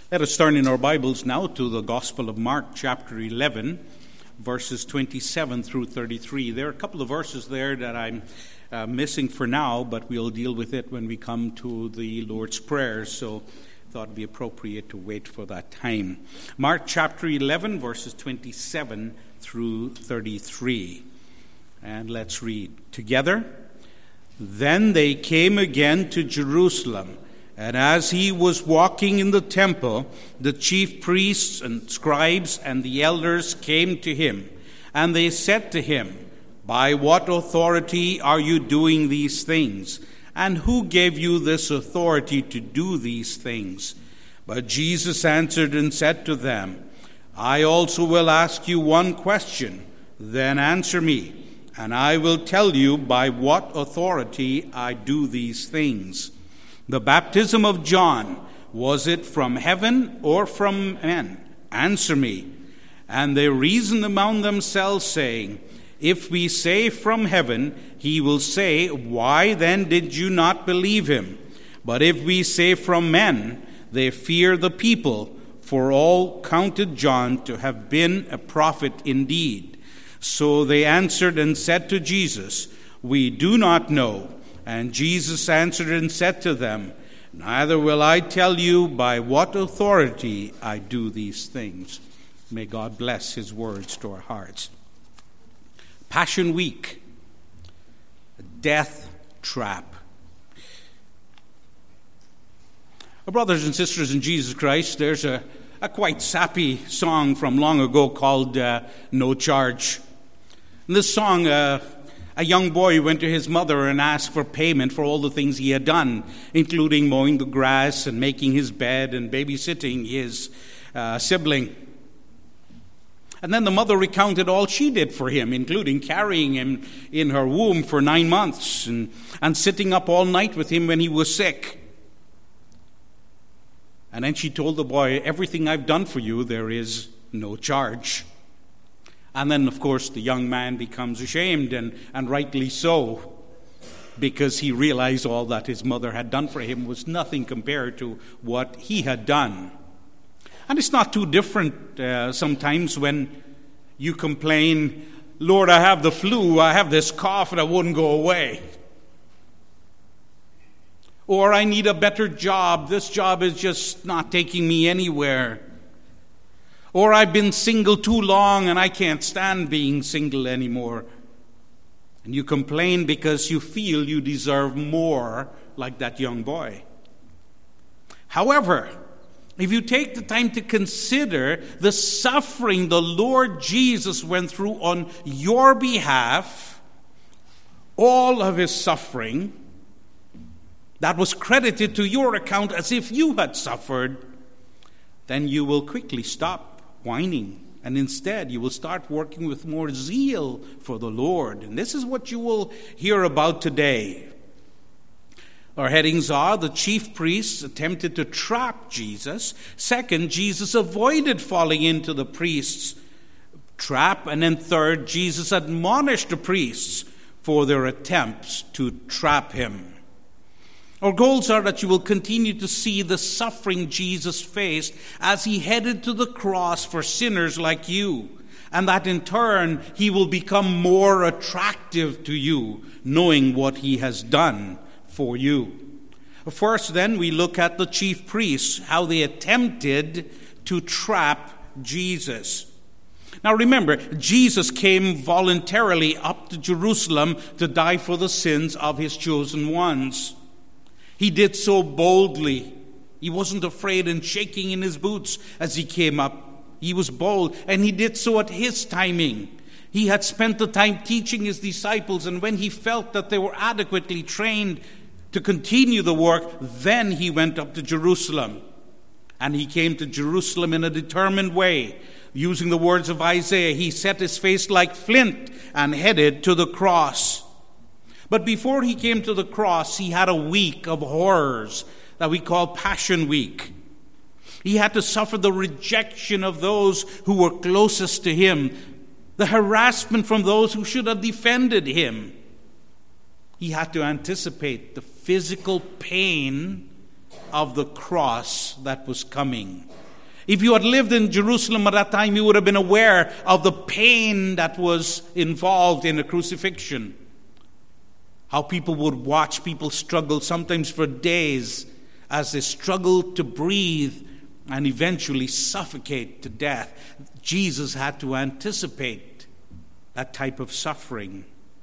Let us turn in our Bibles now to the Gospel of Mark, chapter 11, verses 27 through 33. There are a couple of verses there that I'm missing for now, but we'll deal with it when we come to the Lord's Prayer, so I thought it would be appropriate to wait for that time. Mark, chapter 11, verses 27 through 33. And let's read together. Then they came again to Jerusalem. And as he was walking in the temple, the chief priests and scribes and the elders came to him. And they said to him, "By what authority are you doing these things? And who gave you this authority to do these things?" But Jesus answered and said to them, "I also will ask you one question. Then answer me, and I will tell you by what authority I do these things. The baptism of John, was it from heaven or from men? Answer me." And they reasoned among themselves, saying, "If we say from heaven, he will say, 'Why then did you not believe him?' But if we say from men, they fear the people, for all counted John to have been a prophet indeed." So they answered and said to Jesus, "We do not know." And Jesus answered and said to them, "Neither will I tell you by what authority I do these things." May God bless his words to our hearts. Passion Week, a death trap. Our brothers and sisters in Jesus Christ, there's a quite sappy song from long ago called No Charge. In this song, a young boy went to his mother and asked for payment for all the things he had done, including mowing the grass and making his bed and babysitting his sibling. And then the mother recounted all she did for him, including carrying him in her womb for 9 months and sitting up all night with him when he was sick. And then she told the boy, "Everything I've done for you, there is no charge." And then, of course, the young man becomes ashamed, and rightly so, because he realized all that his mother had done for him was nothing compared to what he had done. And it's not too different sometimes when you complain, "Lord, I have the flu, I have this cough and it wouldn't go away." Or, "I need a better job, this job is just not taking me anywhere." Or, "I've been single too long and I can't stand being single anymore." And you complain because you feel you deserve more, like that young boy. However, if you take the time to consider the suffering the Lord Jesus went through on your behalf, all of his suffering, that was credited to your account as if you had suffered, then you will quickly stop whining, and instead you will start working with more zeal for the Lord. And this is what you will hear about today. Our headings are: the chief priests attempted to trap Jesus. Second, Jesus avoided falling into the priests' trap. And then third, Jesus admonished the priests for their attempts to trap him. Our goals are that you will continue to see the suffering Jesus faced as he headed to the cross for sinners like you, and that in turn he will become more attractive to you, knowing what he has done for you. First, then, we look at the chief priests, how they attempted to trap Jesus. Now remember, Jesus came voluntarily up to Jerusalem to die for the sins of his chosen ones. He did so boldly. He wasn't afraid and shaking in his boots as he came up. He was bold, and he did so at his timing. He had spent the time teaching his disciples, and when he felt that they were adequately trained to continue the work, then he went up to Jerusalem. And he came to Jerusalem in a determined way. Using the words of Isaiah, he set his face like flint and headed to the cross. But before he came to the cross, he had a week of horrors that we call Passion Week. He had to suffer the rejection of those who were closest to him, the harassment from those who should have defended him. He had to anticipate the physical pain of the cross that was coming. If you had lived in Jerusalem at that time, you would have been aware of the pain that was involved in a crucifixion. How people would watch people struggle, sometimes for days, as they struggled to breathe and eventually suffocate to death. Jesus had to anticipate that type of suffering.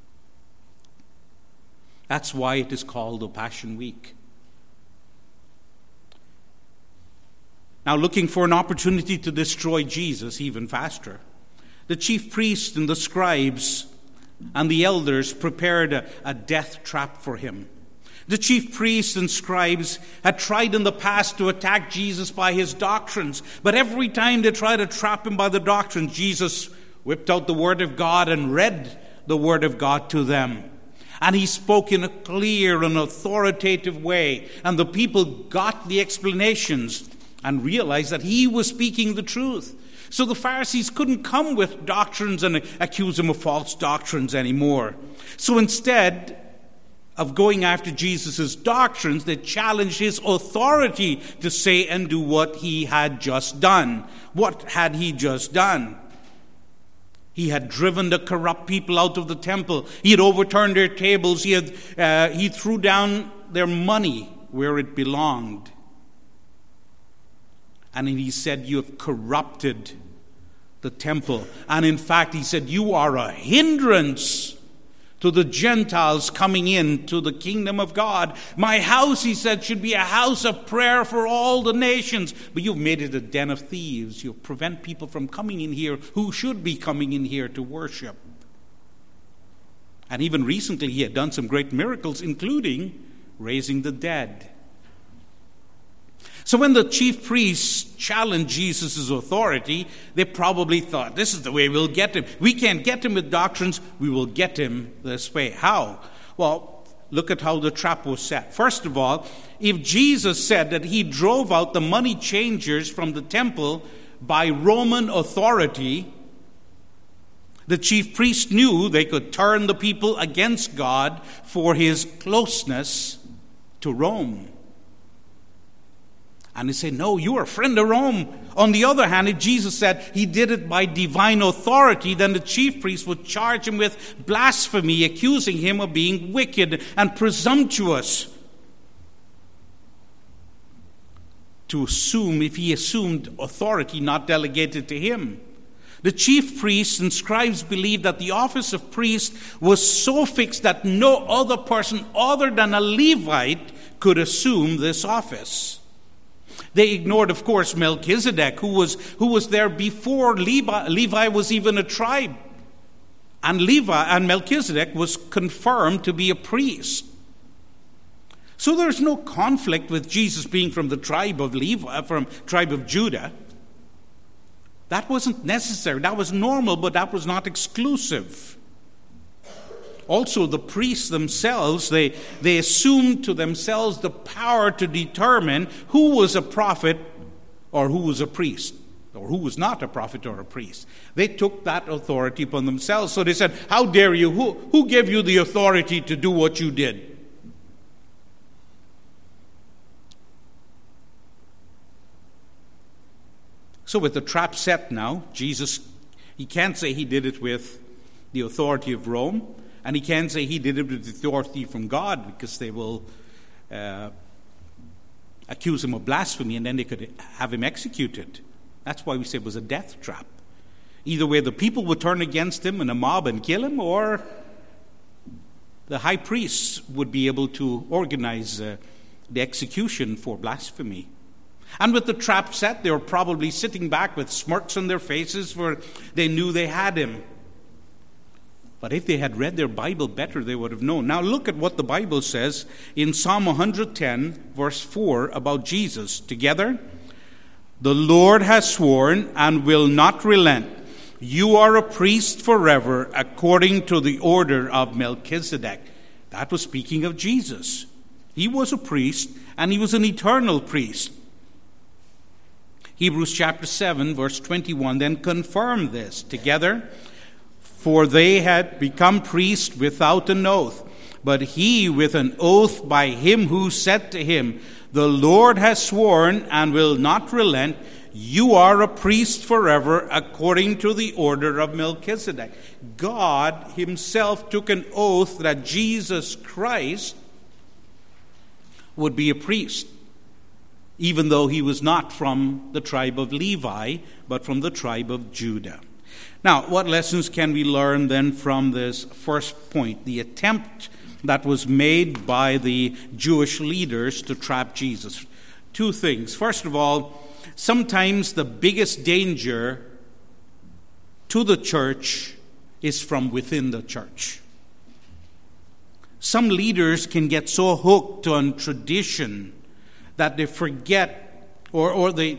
That's why it is called the Passion Week. Now, looking for an opportunity to destroy Jesus even faster, the chief priests and the scribes and the elders prepared a death trap for him. The chief priests and scribes had tried in the past to attack Jesus by his doctrines, but every time they tried to trap him by the doctrines, Jesus whipped out the Word of God and read the Word of God to them. And he spoke in a clear and authoritative way, and the people got the explanations and realized that he was speaking the truth. So the Pharisees couldn't come with doctrines and accuse him of false doctrines anymore. So instead of going after Jesus' doctrines, they challenged his authority to say and do what he had just done. What had he just done? He had driven the corrupt people out of the temple. He had overturned their tables. He threw down their money where it belonged. And he said, you have corrupted the temple. And in fact, he said, you are a hindrance to the Gentiles coming into the kingdom of God. My house, he said, should be a house of prayer for all the nations. But you've made it a den of thieves. You prevent people from coming in here who should be coming in here to worship. And even recently, he had done some great miracles, including raising the dead. So when the chief priests challenged Jesus' authority, they probably thought, this is the way we'll get him. We can't get him with doctrines, we will get him this way. How? Well, look at how the trap was set. First of all, if Jesus said that he drove out the money changers from the temple by Roman authority, the chief priests knew they could turn the people against God for his closeness to Rome. And they say, no, you are a friend of Rome. On the other hand, if Jesus said he did it by divine authority, then the chief priests would charge him with blasphemy, accusing him of being wicked and presumptuous. If he assumed authority not delegated to him. The chief priests and scribes believed that the office of priest was so fixed that no other person other than a Levite could assume this office. They ignored, of course, Melchizedek, who was there before Levi was even a tribe. And Melchizedek was confirmed to be a priest. So there's no conflict with Jesus being from the tribe of Levi, from tribe of Judah. That wasn't necessary. That was normal, but that was not exclusive. Also, the priests themselves, they assumed to themselves the power to determine who was a prophet or who was a priest, or who was not a prophet or a priest. They took that authority upon themselves. So they said, how dare you? Who gave you the authority to do what you did? So with the trap set now, Jesus, he can't say he did it with the authority of Rome. And he can't say he did it with authority from God, because they will accuse him of blasphemy and then they could have him executed. That's why we say it was a death trap. Either way, the people would turn against him in a mob and kill him, or the high priests would be able to organize the execution for blasphemy. And with the trap set, they were probably sitting back with smirks on their faces, for they knew they had him. But if they had read their Bible better, they would have known. Now look at what the Bible says in Psalm 110, verse 4, about Jesus. Together, the Lord has sworn and will not relent. You are a priest forever, according to the order of Melchizedek. That was speaking of Jesus. He was a priest, and he was an eternal priest. Hebrews chapter 7, verse 21, then confirm this. Together, for they had become priests without an oath, but he with an oath by him who said to him, The Lord has sworn and will not relent. You are a priest forever according to the order of Melchizedek. God himself took an oath that Jesus Christ would be a priest, even though he was not from the tribe of Levi, but from the tribe of Judah. Now, what lessons can we learn then from this first point, the attempt that was made by the Jewish leaders to trap Jesus? Two things. First of all, sometimes the biggest danger to the church is from within the church. Some leaders can get so hooked on tradition that they forget, they're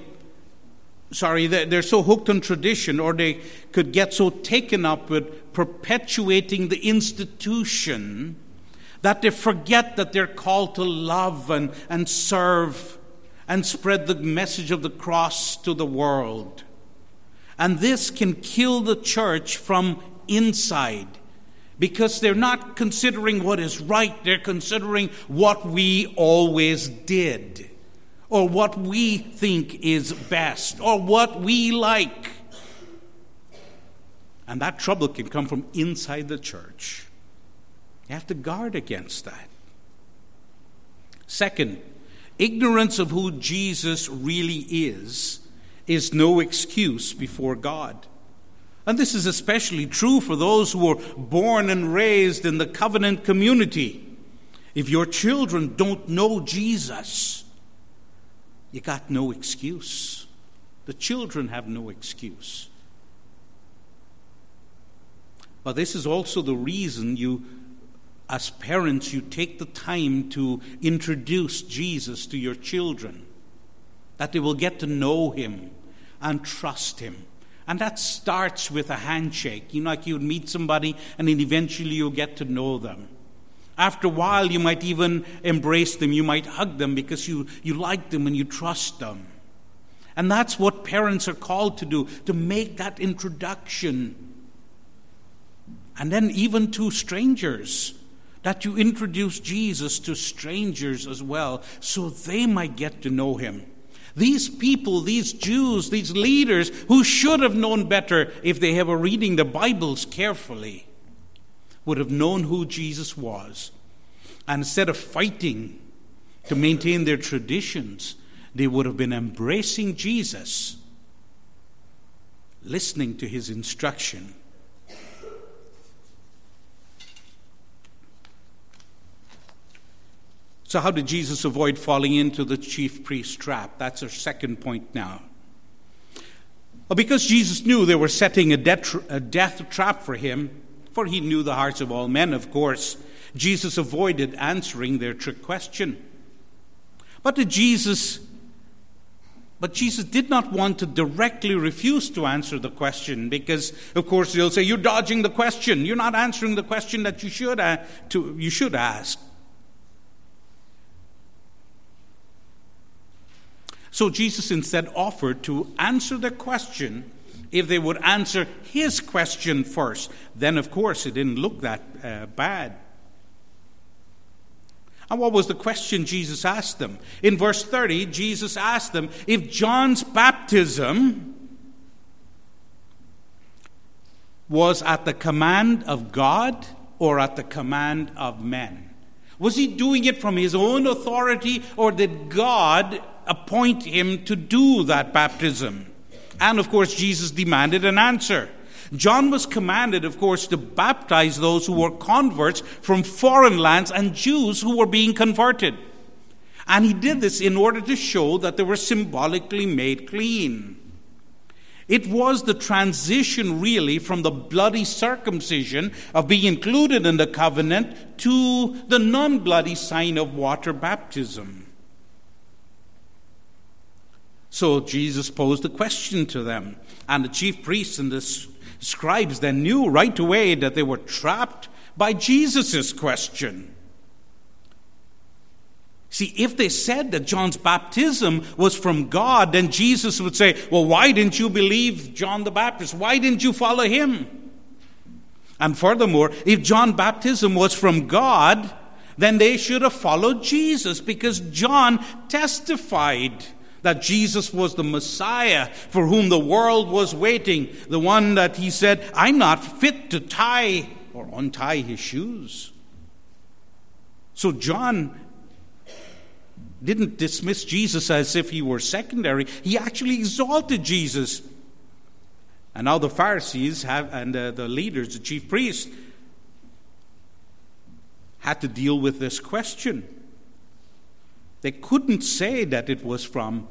so hooked on tradition, or they could get so taken up with perpetuating the institution that they forget that they're called to love and serve and spread the message of the cross to the world. And this can kill the church from inside, because they're not considering what is right, they're considering what we always did, or what we think is best, or what we like. And that trouble can come from inside the church. You have to guard against that. Second, ignorance of who Jesus really is no excuse before God. And this is especially true for those who were born and raised in the covenant community. If your children don't know Jesus, you got no excuse. The children have no excuse. But this is also the reason as parents, you take the time to introduce Jesus to your children, that they will get to know him and trust him. And that starts with a handshake. Like you would meet somebody and then eventually you'll get to know them. After a while, you might even embrace them. You might hug them because you like them and you trust them. And that's what parents are called to do, to make that introduction. And then even to strangers, that you introduce Jesus to strangers as well, so they might get to know him. These people, these Jews, these leaders who should have known better if they were reading the Bibles carefully, would have known who Jesus was. And instead of fighting to maintain their traditions, they would have been embracing Jesus, listening to his instruction. So how did Jesus avoid falling into the chief priest's trap? That's our second point now. Well, because Jesus knew they were setting a death trap for him, for he knew the hearts of all men, of course, Jesus avoided answering their trick question. But Jesus did not want to directly refuse to answer the question, because, of course, they'll say, you're dodging the question. You're not answering the question that you should ask. So Jesus instead offered to answer the question if they would answer his question first. Then, of course, it didn't look that bad. And what was the question Jesus asked them? In verse 30, Jesus asked them if John's baptism was at the command of God or at the command of men. Was he doing it from his own authority, or did God appoint him to do that baptism? And of course, Jesus demanded an answer. John was commanded, of course, to baptize those who were converts from foreign lands and Jews who were being converted. And he did this in order to show that they were symbolically made clean. It was the transition, really, from the bloody circumcision of being included in the covenant to the non-bloody sign of water baptism. So Jesus posed a question to them, and the chief priests and the scribes then knew right away that they were trapped by Jesus' question. See, if they said that John's baptism was from God, then Jesus would say, well, why didn't you believe John the Baptist? Why didn't you follow him? And furthermore, if John's baptism was from God, then they should have followed Jesus, because John testified that Jesus was the Messiah for whom the world was waiting, the one that he said, I'm not fit to tie or untie his shoes. So John didn't dismiss Jesus as if he were secondary. He actually exalted Jesus. And now the Pharisees and the leaders, the chief priests, had to deal with this question. They couldn't say that it was from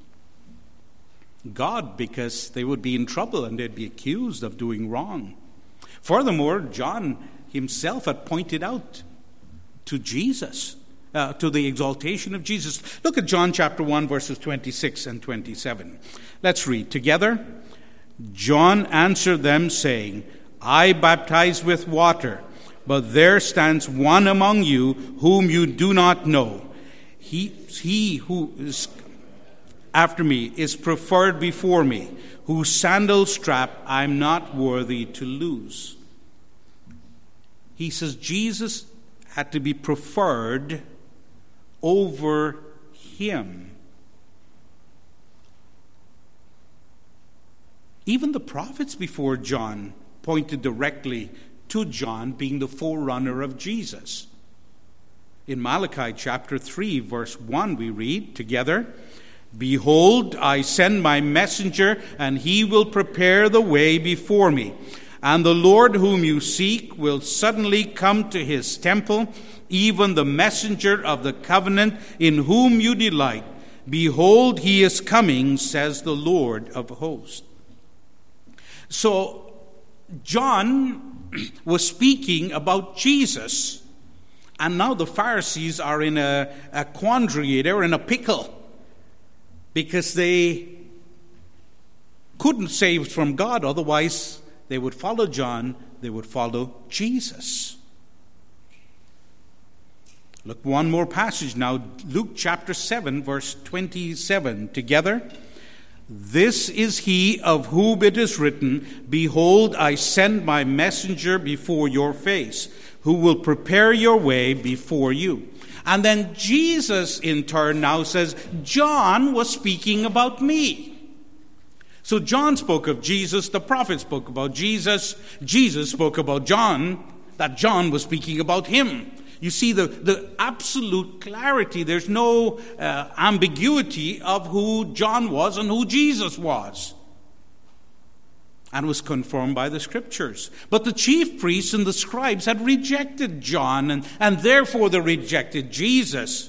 God, because they would be in trouble and they'd be accused of doing wrong. Furthermore, John himself had pointed out to Jesus, to the exaltation of Jesus. Look at John chapter 1, verses 26 and 27. Let's read together. John answered them, saying, I baptize with water, but there stands one among you whom you do not know. He who is after me is preferred before me, whose sandal strap I'm not worthy to loose. He says Jesus had to be preferred over him. Even the prophets before John pointed directly to John being the forerunner of Jesus. In Malachi chapter 3, verse 1, we read together, Behold, I send my messenger, and he will prepare the way before me. And the Lord whom you seek will suddenly come to his temple, even the messenger of the covenant in whom you delight. Behold, he is coming, says the Lord of hosts. So, John was speaking about Jesus. And now the Pharisees are in a quandary. They're in a pickle, because they couldn't say it was from God. Otherwise, they would follow John. They would follow Jesus. Look, one more passage now. Luke chapter 7, verse 27. Together. This is he of whom it is written, Behold, I send my messenger before your face, who will prepare your way before you. And then Jesus, in turn, now says, John was speaking about me. So John spoke of Jesus, the prophet spoke about Jesus, Jesus spoke about John, that John was speaking about him. You see the absolute clarity. There's no ambiguity of who John was and who Jesus was. And was confirmed by the scriptures. But the chief priests and the scribes had rejected John, and therefore they rejected Jesus.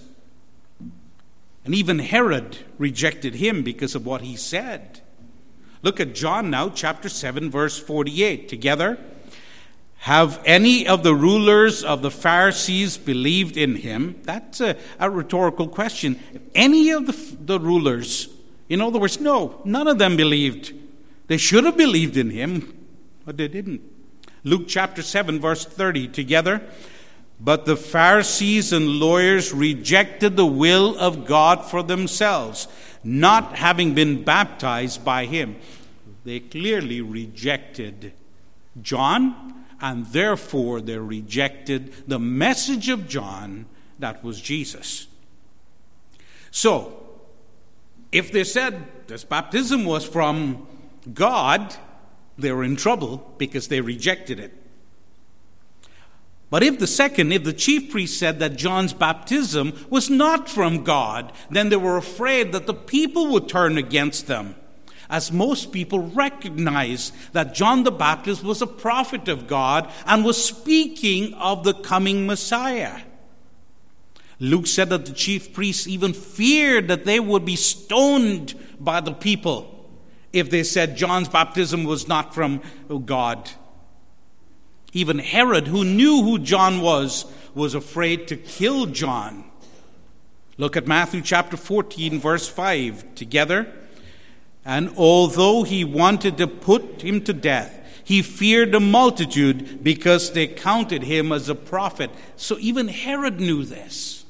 And even Herod rejected him because of what he said. Look at John now, chapter 7, verse 48. Together. Have any of the rulers of the Pharisees believed in him? That's a rhetorical question. Any of the rulers? In other words, no, none of them believed. They should have believed in him, but they didn't. Luke chapter 7, verse 30, together. But the Pharisees and lawyers rejected the will of God for themselves, not having been baptized by him. They clearly rejected John, and therefore they rejected the message of John, that was Jesus. So, if they said this baptism was from God, they were in trouble because they rejected it. But if the chief priest said that John's baptism was not from God, then they were afraid that the people would turn against them, as most people recognized that John the Baptist was a prophet of God and was speaking of the coming Messiah. Luke said that the chief priests even feared that they would be stoned by the people if they said John's baptism was not from God. Even Herod, who knew who John was afraid to kill John. Look at Matthew chapter 14, verse 5 together. And although he wanted to put him to death, he feared the multitude because they counted him as a prophet. So even Herod knew this.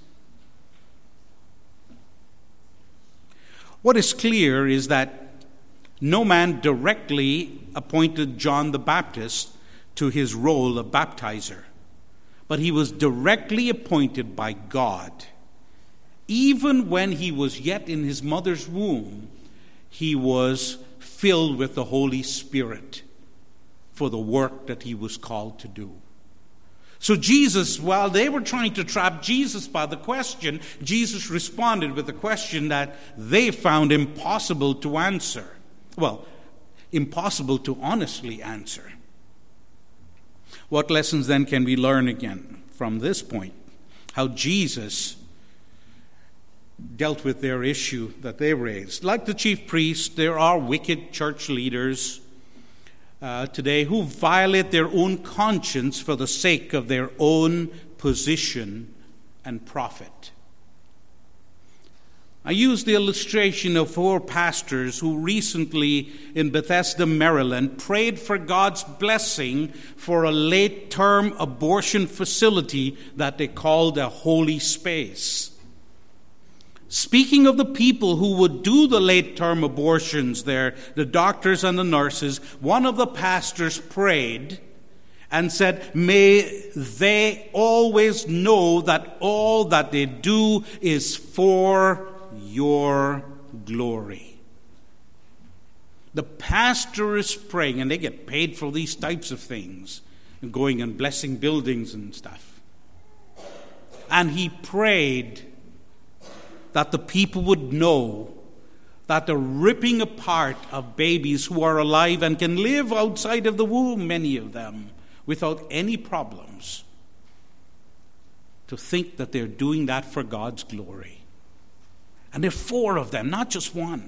What is clear is that no man directly appointed John the Baptist to his role of baptizer. but he was directly appointed by God. Even when he was yet in his mother's womb, he was filled with the Holy Spirit for the work that he was called to do. So Jesus, while they were trying to trap Jesus by the question, Jesus responded with a question that they found impossible to answer. Well, impossible to honestly answer. What lessons then can we learn again from this point? How Jesus dealt with their issue that they raised. Like the chief priests, there are wicked church leaders today who violate their own conscience for the sake of their own position and profit. I use the illustration of 4 pastors who recently in Bethesda, Maryland, prayed for God's blessing for a late-term abortion facility that they called a holy space. Speaking of the people who would do the late-term abortions there, the doctors and the nurses, one of the pastors prayed and said, "May they always know that all that they do is for your glory." The pastor is praying, and they get paid for these types of things, and going and blessing buildings and stuff. And he prayed that the people would know that the ripping apart of babies who are alive and can live outside of the womb, many of them, without any problems, to think that they're doing that for God's glory. And there are 4 of them, not just one.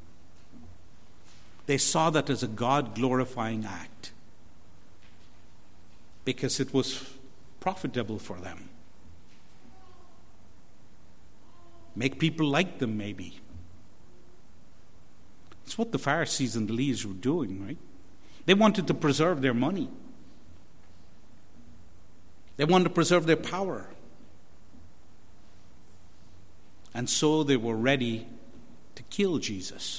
They saw that as a God-glorifying act because it was profitable for them. Make people like them, maybe. It's what the Pharisees and the leaders were doing, right? They wanted to preserve their money. They wanted to preserve their power. And so they were ready to kill Jesus.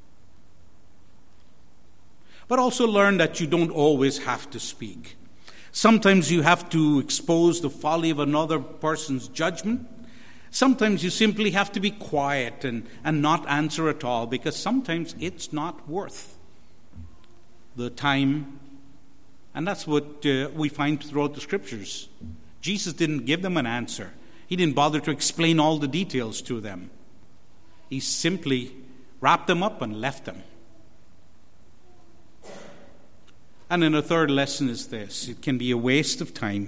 But also learn that you don't always have to speak. Sometimes you have to expose the folly of another person's judgment. Sometimes you simply have to be quiet and not answer at all, because sometimes it's not worth the time. And that's what we find throughout the Scriptures. Jesus didn't give them an answer. He didn't bother to explain all the details to them. He simply wrapped them up and left them. And then a third lesson is this: it can be a waste of time.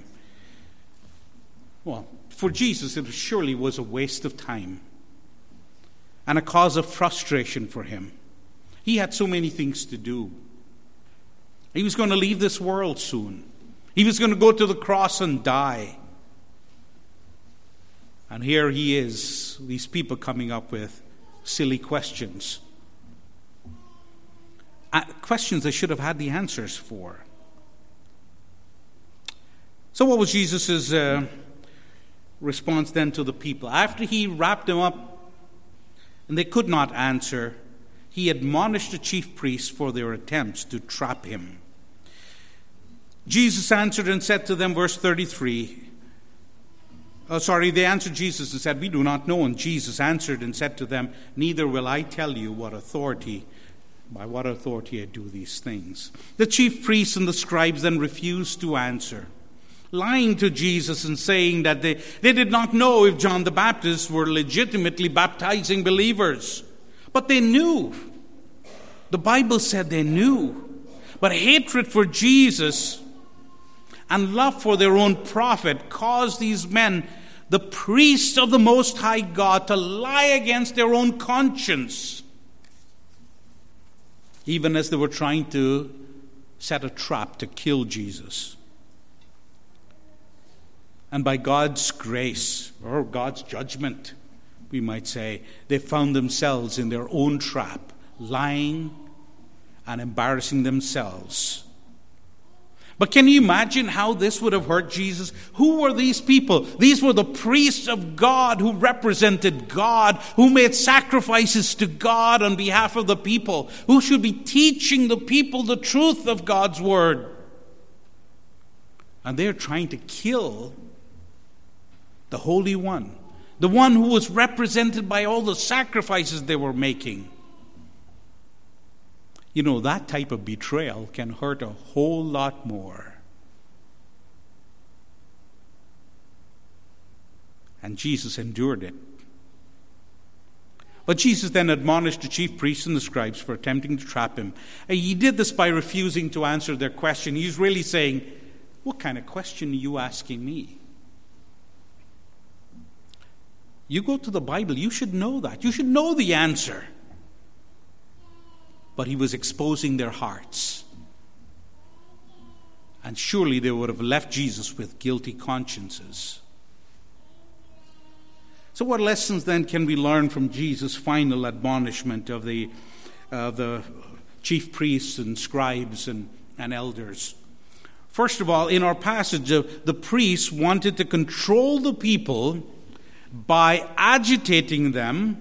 Well, for Jesus, it surely was a waste of time and a cause of frustration for him. He had so many things to do. He was going to leave this world soon. He was going to go to the cross and die. And here he is, these people coming up with silly questions. Questions they should have had the answers for. So what was Jesus' response then to the people? After he wrapped them up and they could not answer, he admonished the chief priests for their attempts to trap him. Jesus answered and said to them, verse 33, they answered Jesus and said, "We do not know." And Jesus answered and said to them, "Neither will I tell you by what authority I do these things." The chief priests and the scribes then refused to answer, lying to Jesus and saying that they did not know if John the Baptist were legitimately baptizing believers. But they knew. The Bible said they knew. But hatred for Jesus and love for their own profit caused these men, the priests of the Most High God, to lie against their own conscience, even as they were trying to set a trap to kill Jesus. And by God's grace, or God's judgment, we might say, they found themselves in their own trap, lying and embarrassing themselves. But can you imagine how this would have hurt Jesus? Who were these people? These were the priests of God who represented God, who made sacrifices to God on behalf of the people, who should be teaching the people the truth of God's word. And they're trying to kill the Holy One, the one who was represented by all the sacrifices they were making. You know, that type of betrayal can hurt a whole lot more. And Jesus endured it. But Jesus then admonished the chief priests and the scribes for attempting to trap him. He did this by refusing to answer their question. He's really saying, what kind of question are you asking me? You go to the Bible, you should know that. You should know the answer. But he was exposing their hearts. And surely they would have left Jesus with guilty consciences. So what lessons then can we learn from Jesus' final admonishment of the chief priests and scribes and elders? First of all, in our passage, the priests wanted to control the people by not agitating them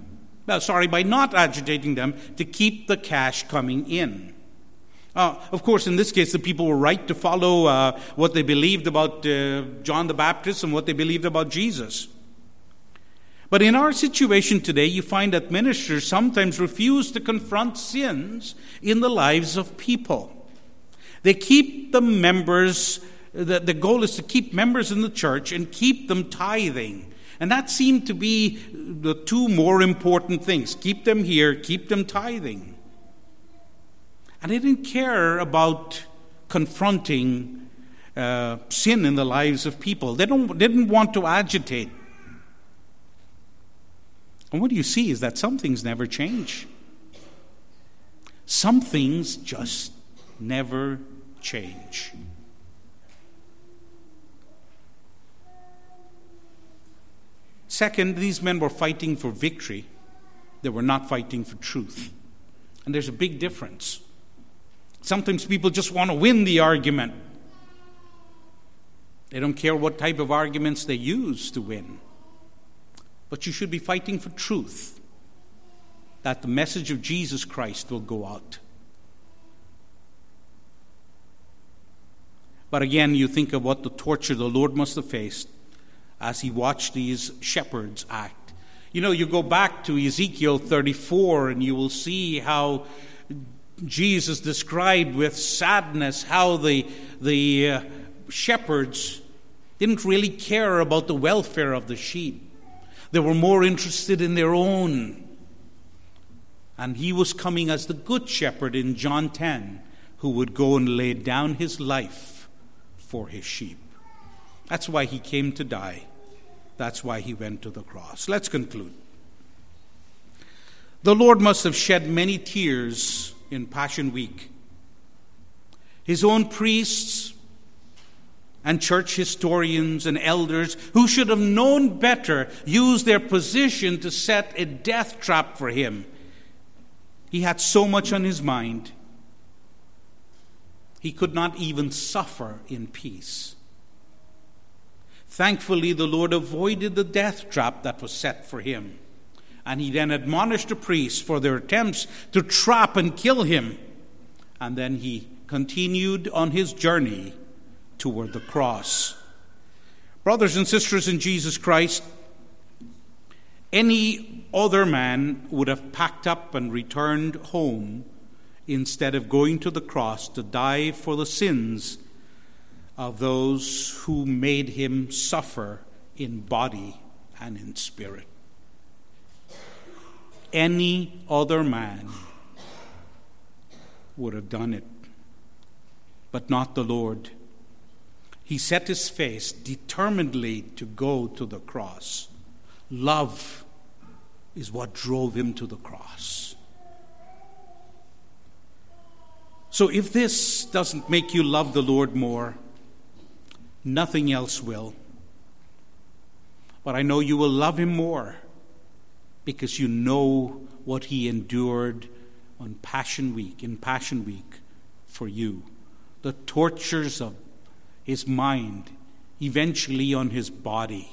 to keep the cash coming in. Of course, in this case, the people were right to follow what they believed about John the Baptist and what they believed about Jesus. But in our situation today, you find that ministers sometimes refuse to confront sins in the lives of people. They keep the members, the goal is to keep members in the church and keep them tithing. And that seemed to be the two more important things. Keep them here, keep them tithing. And they didn't care about confronting sin in the lives of people. They didn't want to agitate. And what you see is that some things never change. Some things just never change. Second, these men were fighting for victory. They were not fighting for truth. And there's a big difference. Sometimes people just want to win the argument. They don't care what type of arguments they use to win. But you should be fighting for truth, that the message of Jesus Christ will go out. But again, you think of what the torture the Lord must have faced as he watched these shepherds act. You know, you go back to Ezekiel 34 and you will see how Jesus described with sadness how the shepherds didn't really care about the welfare of the sheep. They were more interested in their own. And he was coming as the good shepherd in John 10, who would go and lay down his life for his sheep. That's why he came to die. That's why he went to the cross. Let's conclude. The Lord must have shed many tears in Passion Week. His own priests and church historians and elders who should have known better used their position to set a death trap for him. He had so much on his mind. He could not even suffer in peace. Thankfully, the Lord avoided the death trap that was set for him. And he then admonished the priests for their attempts to trap and kill him. And then he continued on his journey toward the cross. Brothers and sisters in Jesus Christ, any other man would have packed up and returned home instead of going to the cross to die for the sins of those who made him suffer in body and in spirit. Any other man would have done it, but not the Lord. He set his face determinedly to go to the cross. Love is what drove him to the cross. So if this doesn't make you love the Lord more, nothing else will. But I know you will love him more because you know what he endured in Passion Week for you. The tortures of his mind, eventually on his body.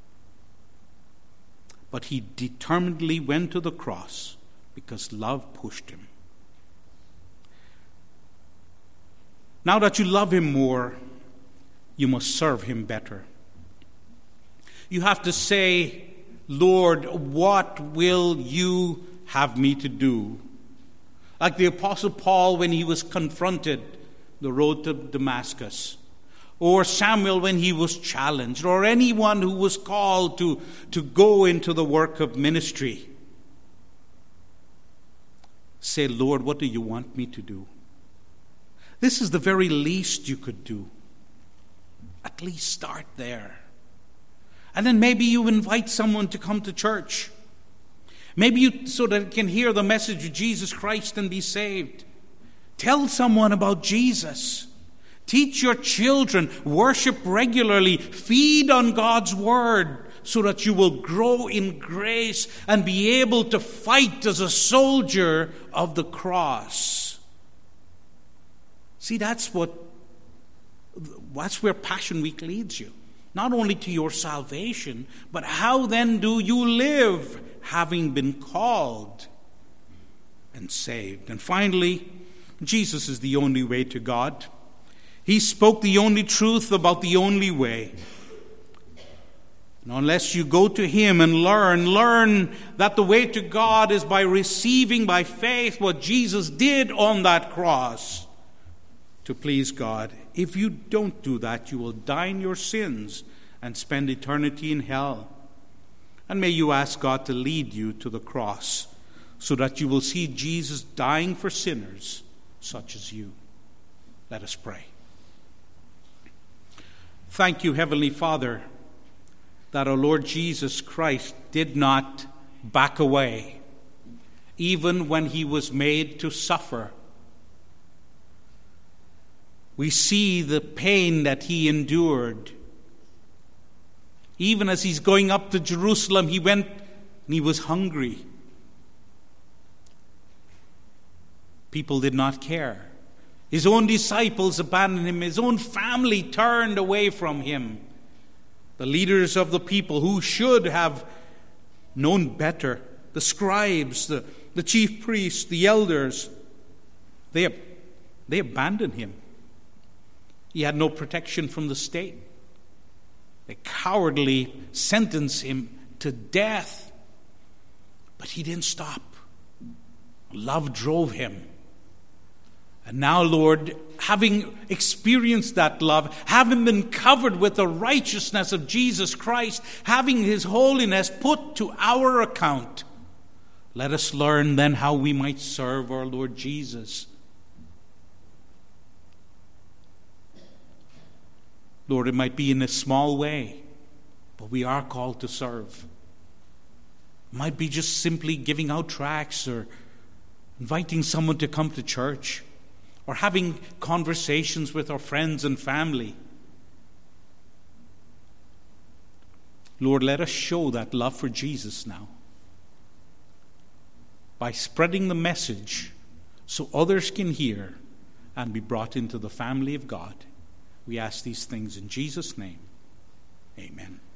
But he determinedly went to the cross because love pushed him. Now that you love him more, you must serve him better. You have to say, Lord, what will you have me to do? Like the Apostle Paul when he was confronted the road to Damascus, or Samuel when he was challenged, or anyone who was called to go into the work of ministry. Say, Lord, what do you want me to do? This is the very least you could do. At least start there. And then maybe you invite someone to come to church. Maybe you, so that they can hear the message of Jesus Christ and be saved. Tell someone about Jesus. Teach your children. Worship regularly. Feed on God's word so that you will grow in grace and be able to fight as a soldier of the cross. See, that's where Passion Week leads you. Not only to your salvation, but how then do you live having been called and saved? And finally, Jesus is the only way to God. He spoke the only truth about the only way. And unless you go to him and learn that the way to God is by receiving by faith what Jesus did on that cross to please God. If you don't do that, you will die in your sins and spend eternity in hell. And may you ask God to lead you to the cross so that you will see Jesus dying for sinners such as you. Let us pray. Thank you, Heavenly Father, that our Lord Jesus Christ did not back away, even when he was made to suffer. We see the pain that he endured. Even as he's going up to Jerusalem, he went and he was hungry. People did not care. His own disciples abandoned him. His own family turned away from him. The leaders of the people who should have known better, the scribes, the chief priests, the elders, they abandoned him. He had no protection from the state. They cowardly sentenced him to death. But he didn't stop. Love drove him. And now, Lord, having experienced that love, having been covered with the righteousness of Jesus Christ, having his holiness put to our account, let us learn then how we might serve our Lord Jesus. Lord, it might be in a small way, but we are called to serve. It might be just simply giving out tracts or inviting someone to come to church or having conversations with our friends and family. Lord, let us show that love for Jesus now by spreading the message so others can hear and be brought into the family of God. We ask these things in Jesus' name. Amen.